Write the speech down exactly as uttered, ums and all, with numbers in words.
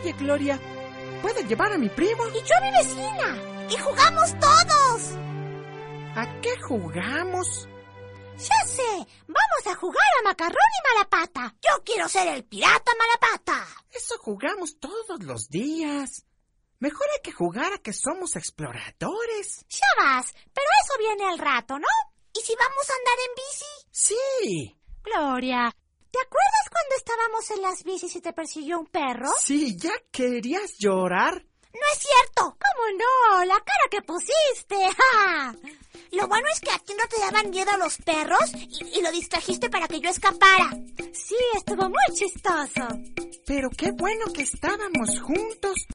Oye, Gloria, ¿puedes llevar a mi primo? Y yo a mi vecina. Y jugamos todos. ¿A qué jugamos? Ya sé, vamos a jugar a macarrón y malapata. Yo quiero ser el pirata malapata. Eso jugamos todos los días. Mejor hay que jugar a que somos exploradores. Ya vas, pero eso viene al rato, ¿no? ¿Y si vamos a andar en bici? Sí. Gloria, ¿te acuerdas cuando estábamos en las bicis y te persiguió un perro? Sí, ¿ya querías llorar? No es cierto. ¿Cómo no? La cara que pusiste. ¡Ja! Lo bueno es que a ti no te daban miedo los perros y, y lo distrajiste para que yo escapara. Sí, estuvo muy chistoso. Pero qué bueno que estábamos juntos.